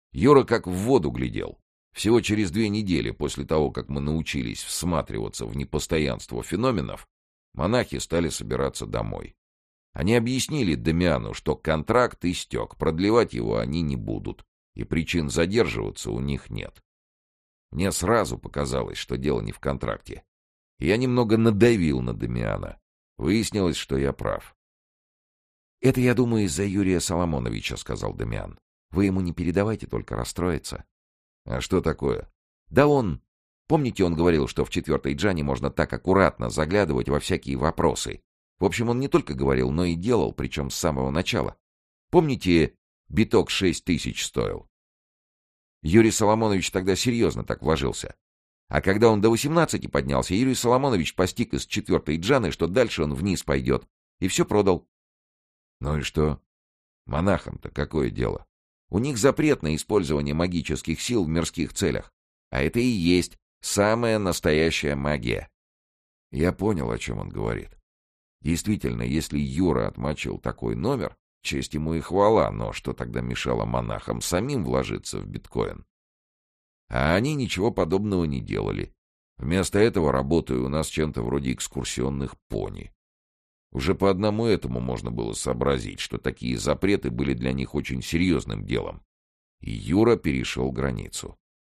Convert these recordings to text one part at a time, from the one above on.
Юра как в воду глядел. Всего через 2 недели после того, как мы научились всматриваться в непостоянство феноменов, монахи стали собираться домой. Они объяснили Дамиану, что контракт истек, продлевать его они не будут, и причин задерживаться у них нет. Мне сразу показалось, что дело не в контракте. Я немного надавил на Дамиана. Выяснилось, что я прав. «Это, я думаю, из-за Юрия Соломоновича», — сказал Дамиан. «Вы ему не передавайте, только расстроится». «А что такое?» «Да он... Помните, он говорил, что в 4-й джане можно так аккуратно заглядывать во всякие вопросы? В общем, он не только говорил, но и делал, причем с самого начала. Помните, биток 6000 стоил? Юрий Соломонович тогда серьезно так вложился. А когда он до 18 поднялся, Юрий Соломонович постиг из 4-й джаны, что дальше он вниз пойдет, и все продал». «Ну и что? Монахам-то какое дело? У них запрет на использование магических сил в мирских целях. А это и есть самая настоящая магия». Я понял, о чем он говорит. Действительно, если Юра отмочил такой номер, честь ему и хвала, но что тогда мешало монахам самим вложиться в биткоин? А они ничего подобного не делали. Вместо этого работаю у нас чем-то вроде экскурсионных пони. Уже по одному этому можно было сообразить, что такие запреты были для них очень серьезным делом. И Юра перешел границу.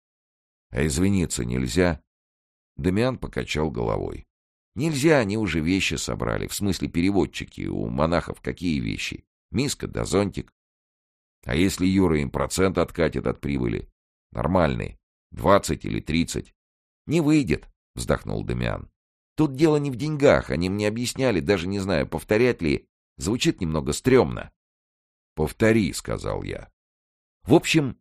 «А извиниться нельзя?» Дамиан покачал головой. «Нельзя, они уже вещи собрали. В смысле переводчики. У монахов какие вещи? Миска да зонтик. А если Юра им процент откатит от прибыли? Нормальный. 20 или 30. Не выйдет», — вздохнул Дамиан. «Тут дело не в деньгах. Они мне объясняли, даже не знаю, повторять ли. Звучит немного стрёмно». «Повтори», — сказал я. В общем,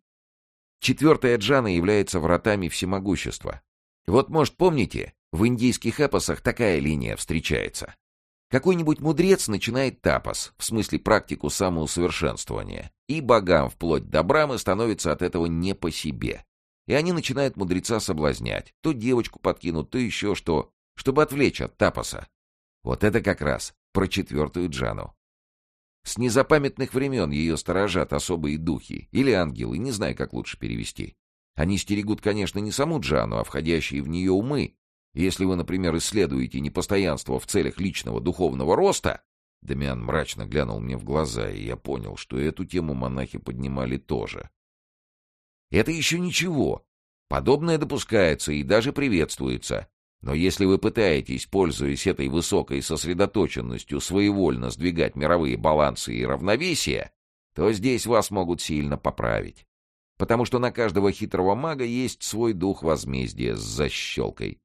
4-я джана является вратами всемогущества. Вот, может, помните, в индийских эпосах такая линия встречается. Какой-нибудь мудрец начинает тапос, в смысле практику самоусовершенствования, и богам вплоть до Брамы становится от этого не по себе. И они начинают мудреца соблазнять. То девочку подкинут, то еще что, чтобы отвлечь от тапоса. Вот это как раз про 4-ю джану. С незапамятных времен ее сторожат особые духи или ангелы, не знаю, как лучше перевести. Они стерегут, конечно, не саму джану, а входящие в нее умы. Если вы, например, исследуете непостоянство в целях личного духовного роста... Дамиан мрачно глянул мне в глаза, и я понял, что эту тему монахи поднимали тоже. Это еще ничего. Подобное допускается и даже приветствуется. Но если вы пытаетесь, пользуясь этой высокой сосредоточенностью, своевольно сдвигать мировые балансы и равновесия, то здесь вас могут сильно поправить. Потому что на каждого хитрого мага есть свой дух возмездия с защелкой.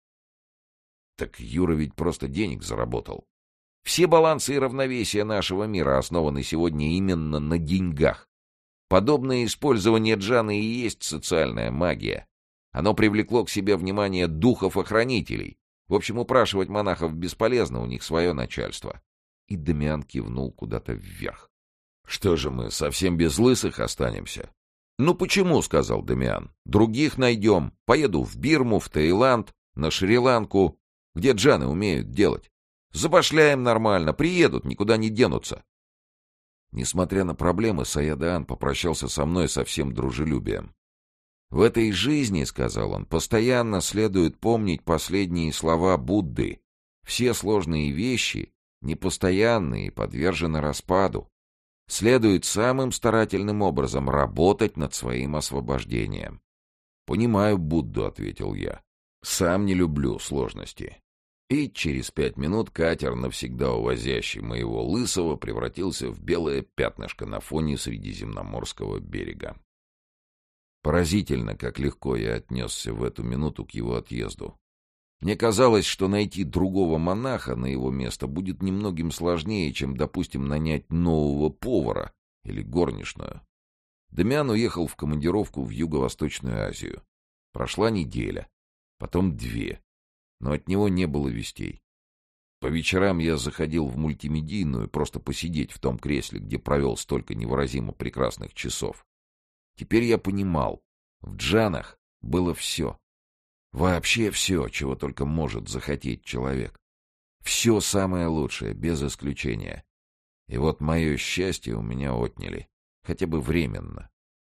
Так Юра ведь просто денег заработал. Все балансы и равновесия нашего мира основаны сегодня именно на деньгах. Подобное использование джаны и есть социальная магия. Оно привлекло к себе внимание духов-охранителей. В общем, упрашивать монахов бесполезно, у них свое начальство. И Дамиан кивнул куда-то вверх. «Что же мы, совсем без лысых останемся?» «Ну почему?» — сказал Дамиан. «Других найдем. Поеду в Бирму, в Таиланд, на Шри-Ланку, где джаны умеют делать. Забашляем нормально, приедут, никуда не денутся». Несмотря на проблемы, Саядаан попрощался со мной со всем дружелюбием. «В этой жизни, — сказал он, — постоянно следует помнить последние слова Будды. Все сложные вещи непостоянные и подвержены распаду. Следует самым старательным образом работать над своим освобождением». «Понимаю Будду», — ответил я. «Сам не люблю сложности». И через 5 минут катер, навсегда увозящий моего лысого, превратился в белое пятнышко на фоне Средиземноморского берега. Поразительно, как легко я отнесся в эту минуту к его отъезду. Мне казалось, что найти другого монаха на его место будет немногим сложнее, чем, допустим, нанять нового повара или горничную. Дамиан уехал в командировку в Юго-Восточную Азию. Прошла неделя, потом 2, но от него не было вестей. По вечерам я заходил в мультимедийную просто посидеть в том кресле, где провел столько невыразимо прекрасных часов. Теперь я понимал, в джанах было все. Вообще все, чего только может захотеть человек. Все самое лучшее, без исключения. И вот мое счастье у меня отняли. Хотя бы временно.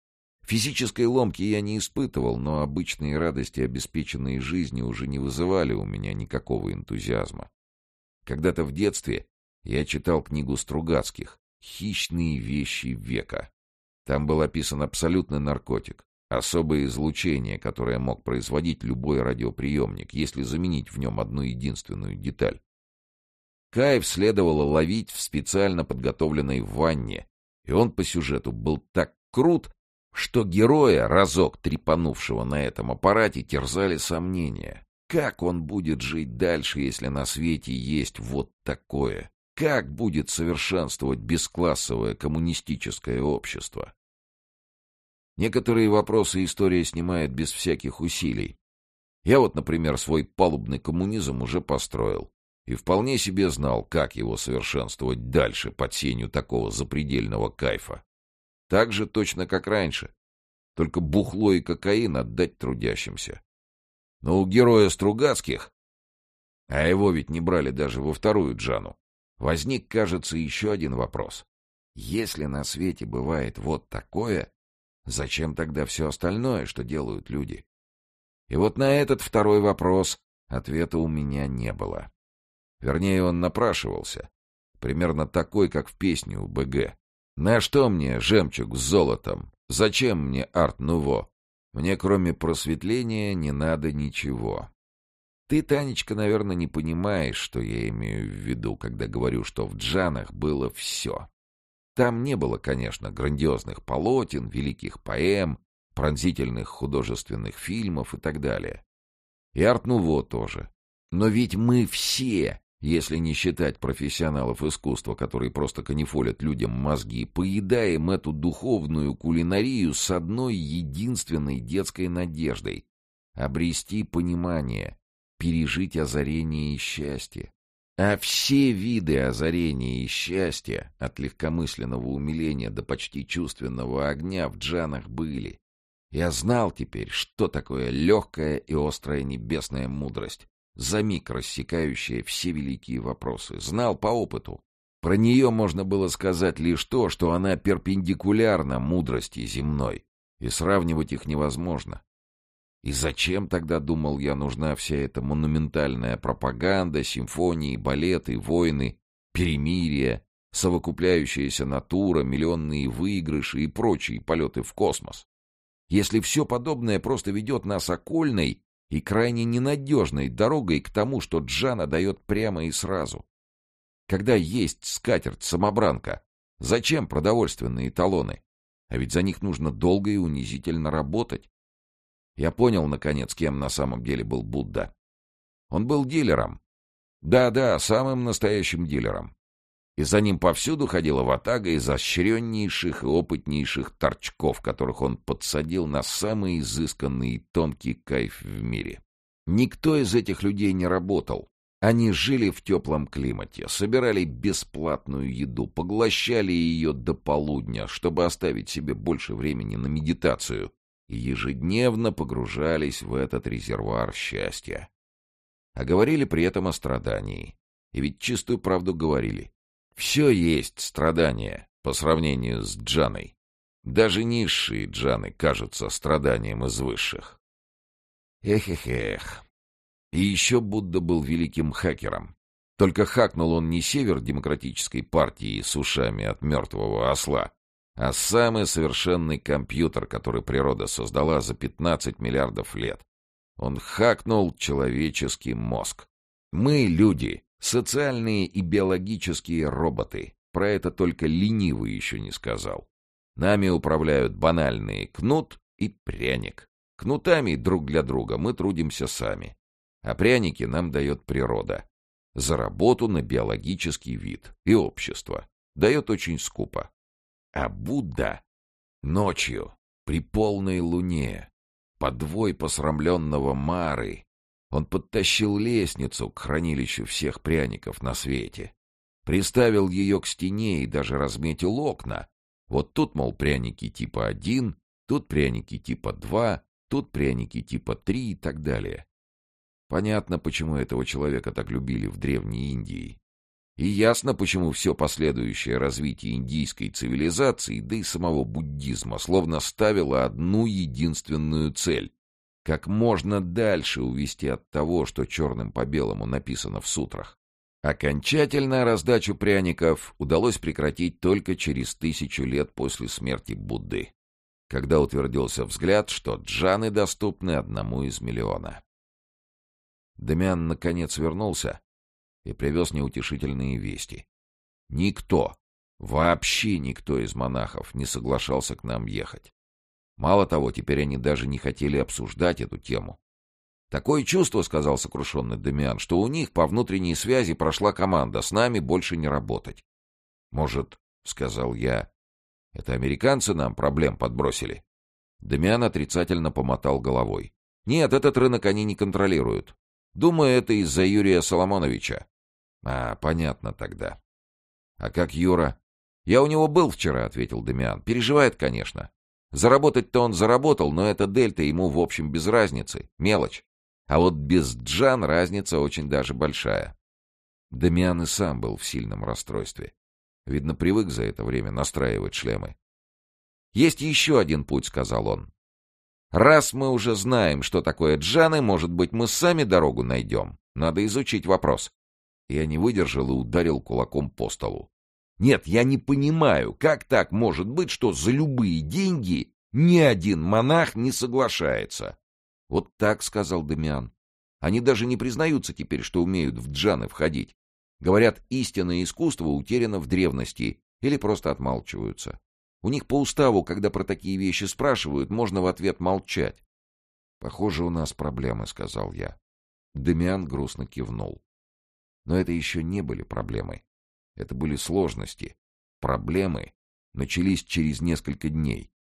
Физической ломки я не испытывал, но обычные радости, обеспеченные жизнью, уже не вызывали у меня никакого энтузиазма. Когда-то в детстве я читал книгу Стругацких «Хищные вещи века». Там был описан абсолютный наркотик, особое излучение, которое мог производить любой радиоприемник, если заменить в нем одну единственную деталь. Кайф следовало ловить в специально подготовленной ванне, и он по сюжету был так крут, что героя, разок трепанувшего на этом аппарате, терзали сомнения. Как он будет жить дальше, если на свете есть вот такое? Как будет совершенствовать бесклассовое коммунистическое общество? Некоторые вопросы история снимает без всяких усилий. Я вот, например, свой палубный коммунизм уже построил и вполне себе знал, как его совершенствовать дальше под сенью такого запредельного кайфа. Так же точно, как раньше, только бухло и кокаин отдать трудящимся. Но у героя Стругацких, а его ведь не брали даже во вторую Джану, возник, кажется, еще один вопрос. Если на свете бывает вот такое, зачем тогда все остальное, что делают люди? И вот на этот второй вопрос ответа у меня не было. Вернее, он напрашивался. Примерно такой, как в песне у БГ. На что мне жемчуг с золотом? Зачем мне арт-нуво? Мне кроме просветления не надо ничего. Ты, Танечка, наверное, не понимаешь, что я имею в виду, когда говорю, что в Джанах было все. Там не было, конечно, грандиозных полотен, великих поэм, пронзительных художественных фильмов и так далее. И арт-нуво тоже. Но ведь мы все, если не считать профессионалов искусства, которые просто канифолят людям мозги, поедаем эту духовную кулинарию с одной единственной детской надеждой — обрести понимание, пережить озарение и счастье. А все виды озарения и счастья, от легкомысленного умиления до почти чувственного огня, в Джанах были. Я знал теперь, что такое легкая и острая небесная мудрость, за миг рассекающая все великие вопросы. Знал по опыту. Про нее можно было сказать лишь то, что она перпендикулярна мудрости земной, и сравнивать их невозможно. И зачем тогда, думал я, нужна вся эта монументальная пропаганда, симфонии, балеты, войны, перемирие, совокупляющаяся натура, миллионные выигрыши и прочие полеты в космос? Если все подобное просто ведет нас окольной и крайне ненадежной дорогой к тому, что Джана дает прямо и сразу. Когда есть скатерть-самобранка, зачем продовольственные талоны? А ведь за них нужно долго и унизительно работать. Я понял, наконец, кем на самом деле был Будда. Он был дилером. Да-да, самым настоящим дилером. И за ним повсюду ходила ватага изощреннейших и опытнейших торчков, которых он подсадил на самый изысканный и тонкий кайф в мире. Никто из этих людей не работал. Они жили в теплом климате, собирали бесплатную еду, поглощали ее до полудня, чтобы оставить себе больше времени на медитацию, и ежедневно погружались в этот резервуар счастья. А говорили при этом о страдании. И ведь чистую правду говорили. Все есть страдание по сравнению с Джаной. Даже низшие Джаны кажутся страданием из высших. Эх. И еще Будда был великим хакером. Только хакнул он не север демократической партии с ушами от мертвого осла, а самый совершенный компьютер, который природа создала за 15 миллиардов лет. Он хакнул человеческий мозг. Мы, люди, социальные и биологические роботы. Про это только ленивый еще не сказал. Нами управляют банальные кнут и пряник. Кнутами друг для друга мы трудимся сами. А пряники нам дает природа. За работу на биологический вид и общество. Дает очень скупо. А Будда ночью, при полной луне, подвой посрамленного Мары, он подтащил лестницу к хранилищу всех пряников на свете, приставил ее к стене и даже разметил окна. Вот тут, мол, пряники типа 1, тут пряники типа 2, тут пряники типа 3 и так далее. Понятно, почему этого человека так любили в Древней Индии. И ясно, почему все последующее развитие индийской цивилизации, да и самого буддизма, словно ставило одну единственную цель — как можно дальше увести от того, что черным по белому написано в сутрах. Окончательно раздачу пряников удалось прекратить только через 1000 лет после смерти Будды, когда утвердился взгляд, что джаны доступны 1 из миллиона. Дамиан наконец вернулся и привез неутешительные вести. Никто, вообще никто из монахов не соглашался к нам ехать. Мало того, теперь они даже не хотели обсуждать эту тему. «Такое чувство, — сказал сокрушенный Дамиан, — что у них по внутренней связи прошла команда с нами больше не работать». «Может, — сказал я, — это американцы нам проблем подбросили?» Дамиан отрицательно помотал головой. «Нет, этот рынок они не контролируют. Думаю, это из-за Юрия Соломоновича». «А, понятно тогда». «А как Юра?» «Я у него был вчера, — ответил Дамиан. Переживает, конечно. Заработать-то он заработал, но эта дельта ему, в общем, без разницы. Мелочь. А вот без джан разница очень даже большая». Дамиан и сам был в сильном расстройстве. Видно, привык за это время настраивать шлемы. «Есть еще один путь, — сказал он. Раз мы уже знаем, что такое джаны, может быть, мы сами дорогу найдем. Надо изучить вопрос». Я не выдержал и ударил кулаком по столу. «Нет, я не понимаю, как так может быть, что за любые деньги ни один монах не соглашается?» «Вот так, — сказал Дамиан. Они даже не признаются теперь, что умеют в джаны входить. Говорят, истинное искусство утеряно в древности или просто отмалчиваются. У них по уставу, когда про такие вещи спрашивают, можно в ответ молчать». «Похоже, у нас проблемы, — сказал я». Дамиан грустно кивнул. Но это еще не были проблемы. Это были сложности. Проблемы начались через несколько дней.